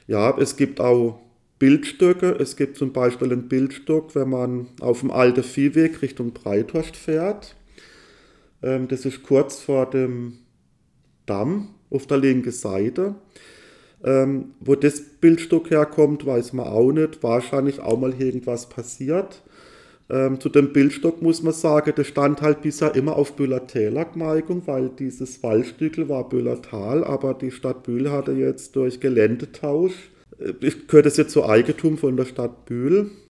Ja, es gibt auch Bildstöcke. Es gibt zum Beispiel einen Bildstock, wenn man auf dem alten Viehweg Richtung Breithorst fährt. Das ist kurz vor dem Damm auf der linken Seite. Wo das Bildstück herkommt, weiß man auch nicht. Wahrscheinlich auch mal irgendwas passiert. Zu dem Bildstock muss man sagen, das stand halt bisher immer auf Bühler-Täler Gemarkung, weil dieses Waldstückel war Bühlertal, aber die Stadt Bühl hatte jetzt durch Geländetausch, gehört es jetzt zu Eigentum von der Stadt Bühl.